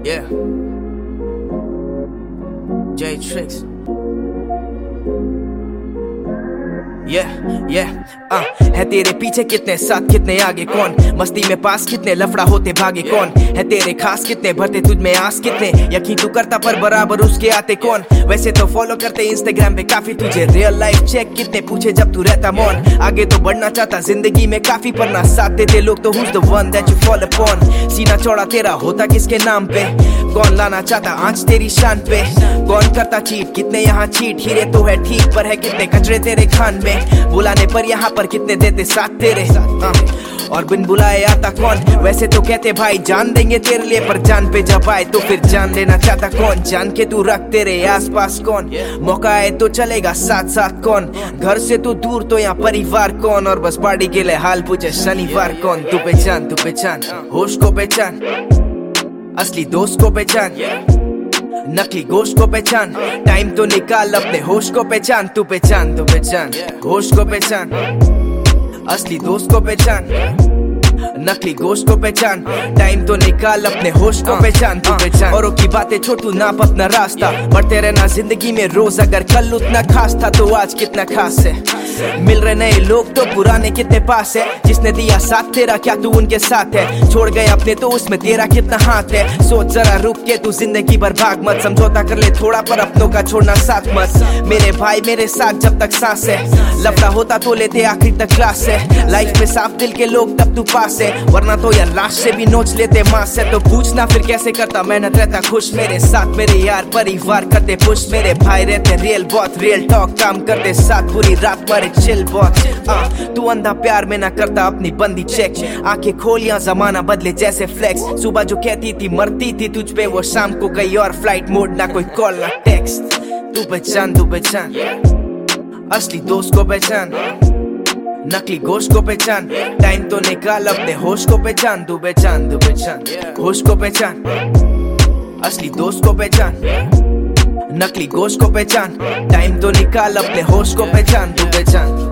Yeah. J Tricks. है तेरे पीछे कितने, साथ कितने आगे कौन, मस्ती में पास कितने, लफड़ा होते भागे कौन, है तेरे खास कितने, भरते तुझ में आस कितने, यकीन तू करता पर बराबर उसके आते कौन। वैसे तो फॉलो करते इंस्टाग्राम पे काफी तुझे, रियल लाइफ चेक कितने पूछे जब तू रहता मौन। आगे तो बढ़ना चाहता जिंदगी में काफी, पर ना साथ देते लोग, तो who's the one that you fall upon। सीना चौड़ा तेरा होता किसके नाम पे, कौन लाना चाहता आंच तेरी शान पे, कौन करता चीट, कितने यहाँ चीट, हीरे तो है ठीक पर है कितने कचरे तेरे खान में, बुलाने पर यहाँ पर कितने देते साथ तेरे, और बिन बुलाए आता कौन। वैसे तो कहते भाई जान देंगे तेरे लिए, पर जान पे जब आए तो फिर जान लेना चाहता कौन। जान के तू रख तेरे आस पास कौन, मौका आए तो चलेगा साथ साथ कौन, घर से तू दूर तो यहाँ परिवार कौन, और बस पार्टी के लिए हाल पूछे शनिवार कौन। तू पहचान होश को पहचान, असली दोस्त को पहचान, नकली गोश्त को पहचान, टाइम तो निकाल अपने होश को पहचान। तू पहचान होश को पहचान, असली दोस्त को पहचान, नकली गोश्त को पहचान, टाइम तो निकाल अपने होश को पहचान। तू पहचान औरों की बातें छोटू, नाप अपना रास्ता, बढ़ते रहना जिंदगी में रोज, अगर कल उतना खास था तो आज कितना खास है। मिल रहे नए लोग तो पुराने कितने पास है, जिसने दिया साथ तेरा क्या तू उनके साथ है, छोड़ गए अपने तो उसमें तेरा कितना हाथ है। सोच जरा रुक के तू जिंदगी भर भाग मत, समझौता कर ले थोड़ा पर अपनों का छोड़ना साथ मत। मेरे भाई मेरे साथ जब तक सांस है, लफड़ा होता तो लेते आखिर तक क्लास है। लाइफ में साफ दिल के लोग तब तू पास है, वरना तो यार लाश से भी नोच लेते मां से। तो पूछना फिर कैसे करता मेहनत रहता खुश, मेरे साथ मेरे यार परिवार करते पुश, मेरे भाई रहते रियल बहुत, रियल टॉक काम करते साथ, पूरी रात मरे चिल बहुत। तू अंधा प्यार में ना करता अपनी बंदी चेक, आंखें खोल या जमाना बदले जैसे फ्लेक्स। सुबह जो कहती थी मरती थी तुझ पे, वो शाम को गई और फ्लाइट मोड, ना कोई कॉल ना टेक्स्ट। तू पहचान असली दोस्त को पहचान, नकली गोश्त को पहचान, टाइम तो निकाल अपने होश को पहचान। तू पहचान होश को पहचान, असली दोस्त को पहचान, नकली गोश्त को पहचान, टाइम तो निकाल अपने होश को पहचान। तू पहचान।